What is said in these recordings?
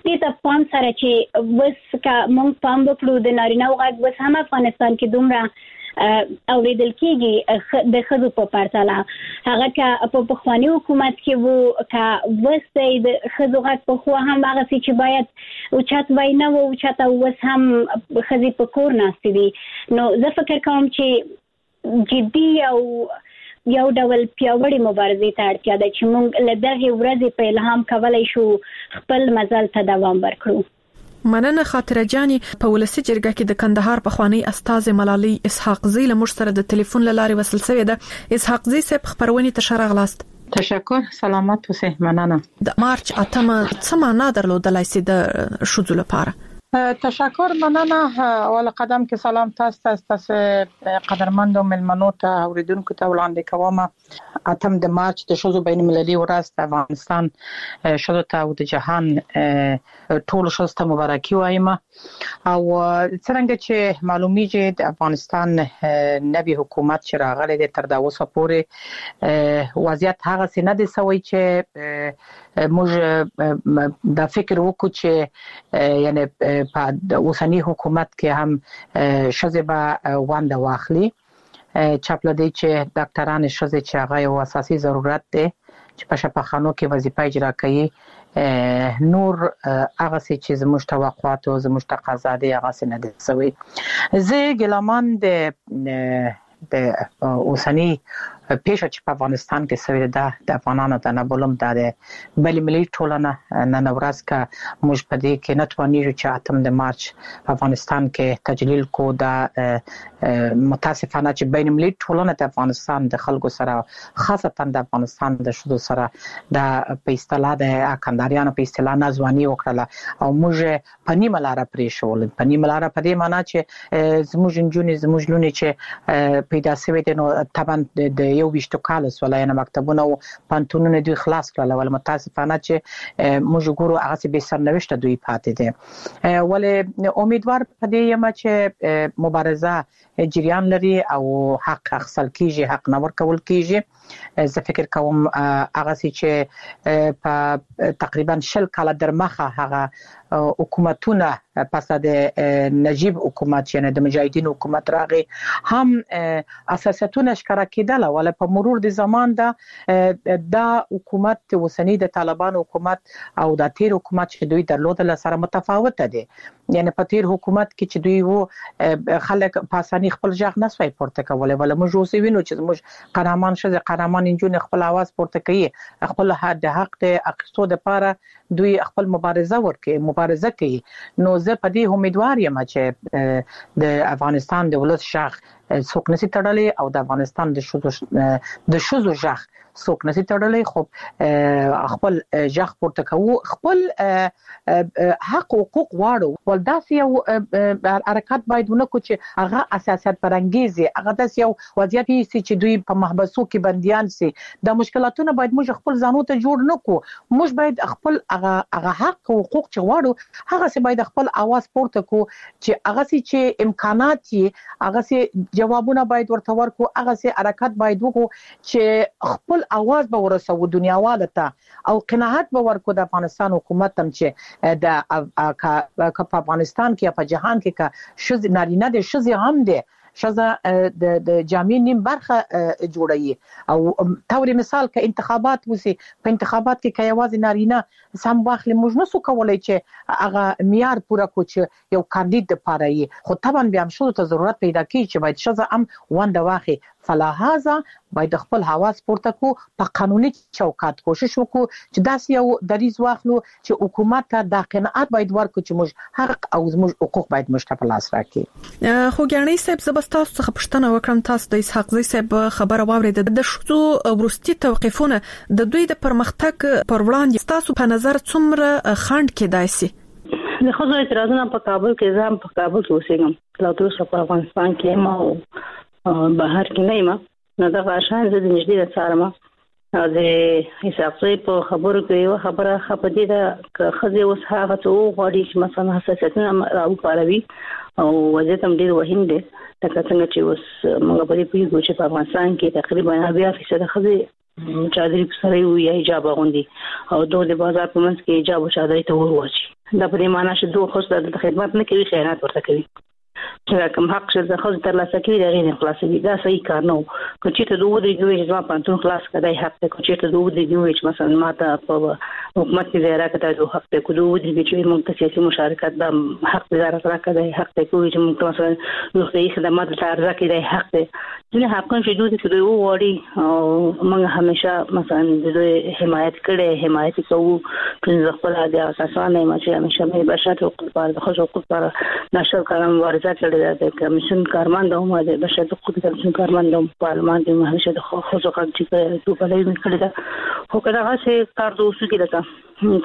دې ته پام سره چې وس کا مونږ پام وکړو د نارینه او غږ وس هم افغانستان کې دومره اوریدل کېږي د خزو په پرتله هغه کا په پخوانی حکومت کې وو کا وسې د خزو غږ په خو هم هغه چې باید او چات وینا او چات وس هم خزي په کور ناستې دي نو زه فکر کوم چې جدي او یو ډول پیاوړی مبارزې ته اړتیا ده چې موږ له دغه ورځې په الهام کولای شو خپل مزل ته دوام ورکړو. مننه خاطره جاني. په ولسی جرګه کې د کندهار پخوانی استاذ ملالۍ اسحاق زی له موږ سره د ټلیفون له لارې وصل شوې ده. اسحاق زی صاحب خبرونه تشرغ لاست. تشکر، سلامت اوسئ. مننه. د مارچ 8 څه معنا درلودلای سي د شذو لپاره؟ تشکر، مننه. اول قدم کې سلام تاسو قدرمنو ملمنو ته اوریدونکو ته وړاندې کوم. 8 د مارچ د شذو بین المللي ورځ د افغانستان شذو ته او د جهان ټول شذو ته مبارکي وایم. او څنګه چې معلومیږي د افغانستان نوی حکومت چې راغلی دی تر دا اوسه پورې وضعیت هغه څه نه دی سوی چې موږ د فکر وکړو چې یعنی په اوسنی حکومت کې هم شذبه وانده واخلي. چاپلدی چې ډاکټران شذې چې هغه یو اساسي ضرورت دی چې په شفاخانو کې وظیفه اجرا کوي. نور هغه چې زموږ توقعات او زموږ تقاضا دي هغه څه نه دي سوی. زه ګلمان د اوسنی پیښه چې په افغانستان کې سوي ده د افغانانو د نبولم د بل ملي ټولنه نن ورځ کا موږ په دې کې نتوانیږو چې 8 د مارچ په افغانستان کې تجلیل کو دا متاسفانه چې بین ملي ټولنه د افغانستان د خلکو سره خاصه د افغانستان د شذو سره د په اصطلاح د اکنداریانو په اصطلاح نازوانی وکړه او موږ په نیمه لار پرې شول. په نیمه لار په دې معنی چې زموږ جنونی زموږ لونی چې پیدا شوی دي نو طبعا د یو وشتو کال سولای نه مکتبونه او پانتونونه دوی خلاص کړل. ول متاسفانه چې موږ ګورو هغه به سرنوشت دوی پاتې دي. ولې امیدوار پدې یم چې مبارزه جریان لري او حق اخصل کیږي، حق نور کول کیږي. زه فکر کوم هغه چې په تقریبا 10 کال درمخه هغه حکومتونه پس د نجیب حکومت یعنی د مجاهدین حکومت راغی هم اساساتونه ښکارا کېدل. ول په مرور د زمان دا حکومت اوسنی د طالبان حکومت او د تیر حکومت چې دوی درلودل سره متفاوته دي. یعنی په تیر حکومت کې چې دوی وو خلک په اساني خپل ځخ نه سوي پورته کولای. ول موږ اوس وینو چې موږ قهرمان شوه قهرمان انجون خپل आवाज پورته کوي، خپل حق د اقتصاد لپاره دوی خپل مبارزه کوي. نو زه په دې امیدوار یم چې د افغانستان د ولس شاخ څوک نشي تړلی او د افغانستان د شذو ژغ څوک نشي تړلی. خو خپل ژغ پورته کوو، خپل حق او حقوق واړو. ول داسې یو حرکت باید ونکړو چې هغه اساسات پرانګیزي، هغه داسې یو وضعیت چې دوی په محبسو کې بنديان سي. د مشکلاتونو باید موږ خپل ځانو ته جوړ نکړو. موږ باید خپل هغه حق او حقوق چې واړو هغه څه باید خپل आवाज پورته کو چې هغه چې امکانات یې هغه جوابونه باید ورته ورکو، هغه سي حرکت باید وکړو چې خپل आवाज به ورسو دنیاواله ته او قناعت به ورکو د افغانستان حکومت هم چې د افغانستان کې په جهان کې کا شذ نارینه د شذ هم دي شذ د جامع نیم برخه جوړي. او توري مثال ک انتخابات وسی په انتخابات کې کایواز نارینه سم واخلي موږ نسو کولای چې هغه معیار پوره کو چې یو کاندید د پاره یې. خو طبعا بیا هم شذو ته ضرورت پیدا کیږي چې باید شذ هم وانده واخلي. فلهذا باید خپل حواس پورته کو، په قانوني چوکاټ کوشش وکړو چې داسې یو دریځ واخلو چې حکومت ته د قناعت باید ورکړو چې موږ حق او موږ حقوق باید مشته په لاس راکړي. خو ګڼي صاحب زبستاسو څخه پښتنه وکړم، تاسو د اسحاق زی صاحب خبره واورید د شذو ورستي توقيفونه د دوی د پرمختګ پر وړاندې تاسو په نظر څومره خند کېدای شي؟ د خزو اعتراضونه په کابل کې ځم په کابل کې اوسېږم، لا تر اوسه په افغانستان کې ما بهر کې نه یم. نو دا غاشان زه د نږدې د څارم د اسحاق زی په خبرو کې یو خبره خپدي ده ک خزي اوس هغه څو غوړي چې مثلا حساسیتونه راوپاروي او وضعیت هم ډیر وهین دی. لکه څنګه چې اوس موږ په دې پیښو چې په افغانستان کې تقریبا 90% خزي چادري سره وي حجاب غوندي او دوه د بازار په منځ کې حجاب او چادري ته ورواچي دا په دې معنی چې دوه خو د خدمت نه کوي خیانت ورته کوي چې کوم حق چې د خو تر لاسه کوي دا غیر خلاصوي دا صحیح کار نه کو چې ته دوه درې چې ما پانتون خلاص کړای حق ته کو چې ته دوه درې چې مثلا ماته په حکومت کې زیاره کړه دوه حق ته کو دوه درې چې موږ ته سیاسي مشارکت د حق زیاره کړای حق ته کوي چې موږ مثلا نو د خدمات لپاره راکړي حق ته ځینې حقونه چې دوی وړي او موږ همیشه مثلا د حمایت کړي حمایت کوو چې خپل د اساسانه چې همیشه مې بشري حقوق لپاره د خصوصي حقوق لپاره نشر کارم مبارزه کړې ده کمیشن کارمند او د بشري حقوق کمیشن کارمند او پارلمان د همیشه د خصوصي حقوق چې په لای مې کړی ده خو کله هغه کار د اوسو کې ده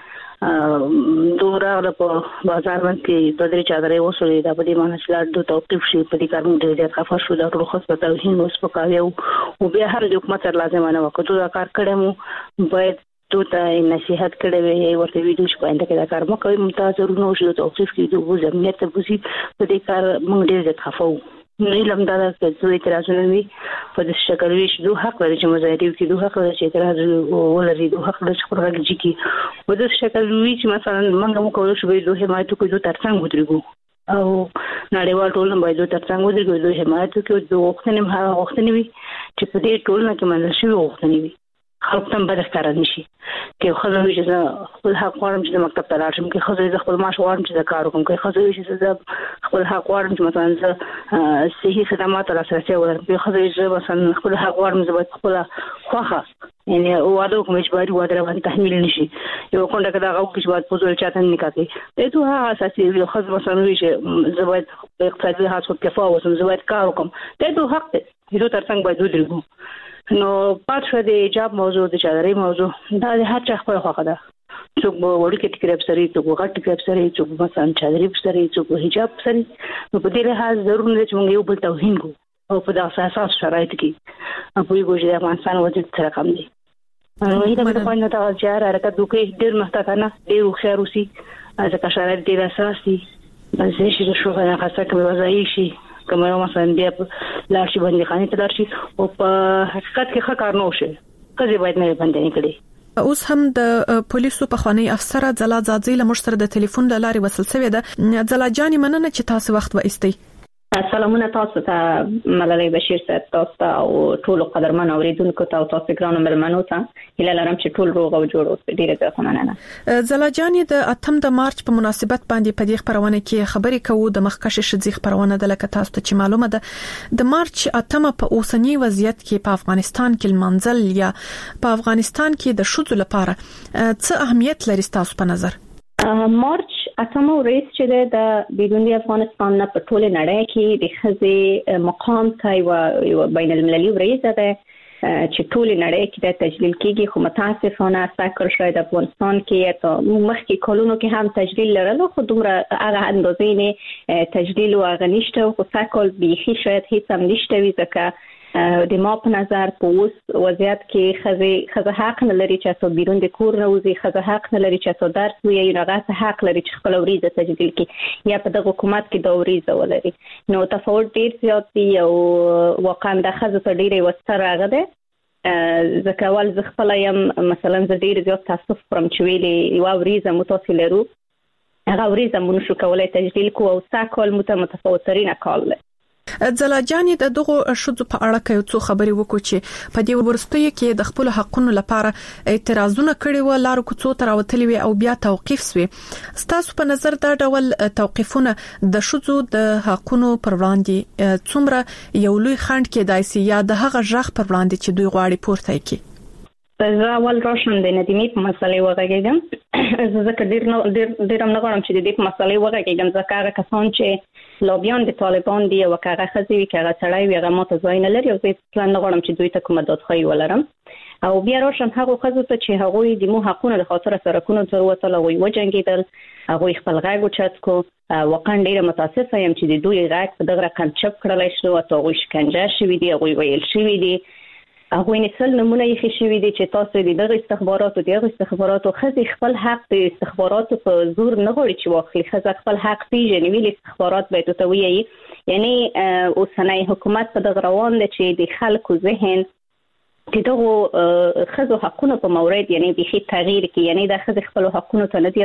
چې دورا په بازار باندې په درې چادرې وسولې دا په دې معنی چې د توقيف شي په دې کار باندې ډېر خفه شو د روخص په توهین اوس په کاوي او بیا هم د حکومت لازم نه وکړو دا کار کړم باید ته نصيحت کړې وي ورته ویډیو چې باندې کې دا کار مو کوي ممتاز ورونو شو توقيف کې د وزن امنیت ته بوزي په دې کار موږ ډېر خفه نه لمدا د څه اعتراضونه وي په دې شکل وی شو حق لري چې مظاهره وکړي دوه حق لري چې اعتراض ولري دوه حق لري چې خبرګي کی په دې شکل وی چې مثلا موږ مو کولای شو دوه حمایت کوو دوه ترڅنګ ودرېګو او نړیوال ټولنه باید دوه ترڅنګ ودرېګو دوه حمایت کوي دوه وختنه وي چې په دې ټولنه کې منل شوی وختنه وي خلک تم به ښکار نشي کې خو زه چې خپل حق غواړم چې د مکتب ته لاړم کې خو زه خپل معاش غواړم چې د کار وکړم کې خو زه چې خپل حق غواړم چې مثلا زه صحي خدمات لاسرسي ولرم کې خو زه مثلا خپل حق غواړم چې باید خپل خوخه یعنی واده کوم اجباري واده باندې تحمیل نشي یو کومه کدا غو کې باید پوزول چاته نه کوي ته هغه اساسي وي خو مثلا وي چې زه باید اقتصادي حالت کې فاوسم زه باید کار وکړم ته حق دې تر څنګه باید ودرېږو نو پاتې د حجاب موضوع د چادرې موضوع دا د هر چا خپل خوښه ده څوک وړي کې ټیکرب سره څوک غټ ټیکرب سره څوک مثلا چادرې سره څوک حجاب سره نو په دې لحاظ ضروري ده چې موږ یو بل توهین کو او په داسې اساس شرایط کې په یو ګوجه د افغانستان وضعیت سره کم دي نو دا په پاینه ته چې حرکت دوی ډېر محتاطانه ډېر خیر وسی ځکه شرایط ډېر اساسي بلځ شي د شو غنا خاصه کوي وځي شي کومه مثلا بیا لارشي باندې خاني ته لارشي او په حقیقت کې ښه کار نه وشي کله باید نه باندې کړي اوس هم د پولیسو په خوانی افسر زلا زادزی له مشتر د ټلیفون له لارې وصل شوی ده زلا جاني مننه چې تاسو وخت وایستئ سلامونه تاسو ته ملالۍ بشیر صاحب تاسو ته او ټول قدرمن اوریدونکو ته او تاسو ګرانو ملمنو ته هیله لرم چې ټول روغ او جوړ اوسئ ډیره زیاته مننه زلا جاني د 8 د مارچ په مناسبت باندې په دې خبرونه کې خبرې کوو د مخکښ شذې خبرونه د لکه تاسو ته چې معلومه ده د مارچ 8 په اوسنی وضعیت کې په افغانستان کې منزل یا په افغانستان کې د شذو لپاره څه اهمیت لري تاسو په نظر مارچ اتمه ورځ چې د بیرون افغانستان نه په ټوله نړۍ کې د خزي مقام ته یو بین المللي ورځ ده چې ټوله نړۍ کې د تجلیل کېږي خو متاسفانه ساکر شاید افغانستان کې ته مخکې کلونو کې هم تجلیل لرلو خو دومره هغه اندازې نه تجلیل او غنښت او ساکل بيخي شاید هیڅ هم نشته وي ځکه د ما په نظر په اوس وضعیت کې خزه حق نه لري چې تاسو بیرون د کور راوځي خزه حق نه لري چې تاسو درس وي یا هغه حق لري چې خپل وريزه تجدید کړي یا په دغه حکومت کې د وريزه ولري نو تفاوت ډیر زیات دی او واقعا د خزه ته ډیره وستر راغله ځکه ول ز خپل یم مثلا ز ډیر زیات تاسو فرم چې ویلي یو وريزه متصل لرو هغه وريزه مونږ شو کولای تجدید کو او ساکول متفاوترین کال زلا جاني د دغه شذو په اړه کې څو خبرې وکړو چې په دې ورستۍ کې د خپل حقونو لپاره اعتراضونه کړي و لارو کوڅو تر وتلې وي او بیا توقيف شوي ستاسو په نظر دا ډول توقيفونه د شذو د حقونو پر وړاندې څومره یو لوی خنډ کې دایسي یا د هغه ژغ پر وړاندې چې دوی غواړي پورته کړي زه اول روشن د ندیمي په مسلې وغږیږم زه ځکه ډیر نه غواړم چې د دې په مسلې وغږیږم ځکه هغه کسان چې لوبیان د طالبان دی او هغه خزي وي هغه سړی وي هغه ماته ځای نه لري او زه پلان نه غواړم چې دوی ته کومه دادخواهي ولرم او بیا روشن هغه خزو ته چې هغه د مو حقونه د خاطر سرکونو تر وته لوي وجنګیدل هغه خپل غږ اوچت کو واقعا ډیره متاسفه یم چې د دوی غږ په دغه رقم چپ کړل شو او هغه شکنجه شوی دی هغه ویل شوی دی هغه نسل نمونه یې خښوي دي چې تاسو د دغه استخباراتو خزي خپل حق د استخباراتو په زور نه غواړي چې واخلي خزه خپل حق پیژني ویل استخبارات به ته ویي یعنی اوسنۍ حکومت په دغه روان دي چې د خلکو ذهن دغه خزو حقونه په مورید یعنی به تغییر کې یعنی د خزو خپل حقونه ته نه